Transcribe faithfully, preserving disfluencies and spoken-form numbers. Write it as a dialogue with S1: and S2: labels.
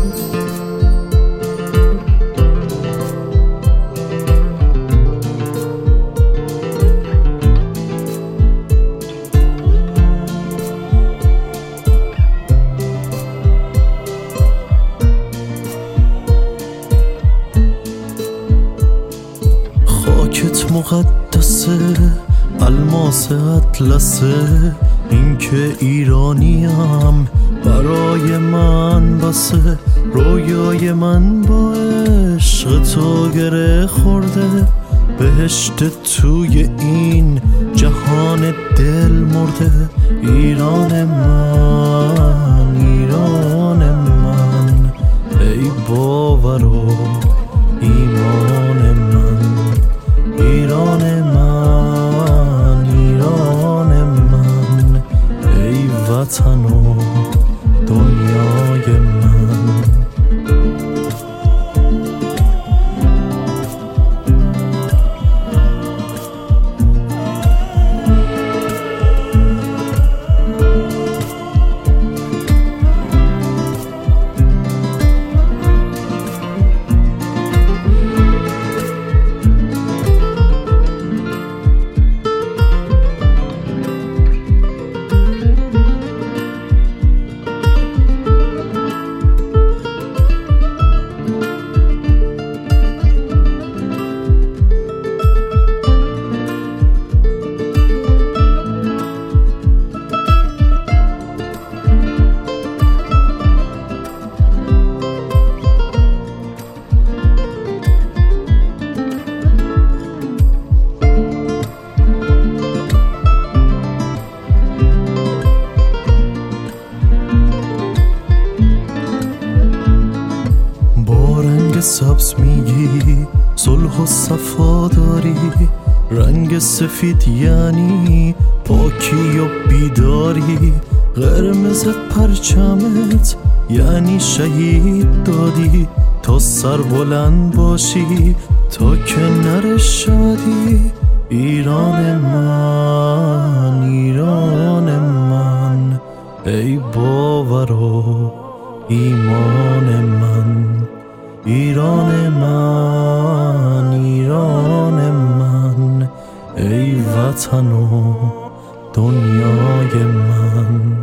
S1: خاکت مقدسه، الماس اطلسه، این که ایرانیم برای من بسه. رویای من با عشق تو گره خورده، بهشت توی این جهان دل مرده. ایران من، ایران من، ای باور و ایمان من. ایران من، ایران من، ای وطن و دنیای من. سبز میگی صلح و صفا داری، رنگ سفید یعنی پاکی و بیداری. قرمز پرچمت یعنی شهید دادی، تا سر بلند باشی تا کنار شادی. ایران من، ایران من، ای باور و ایمان من. ایران من، ایران من، ای وطن و دنیای من.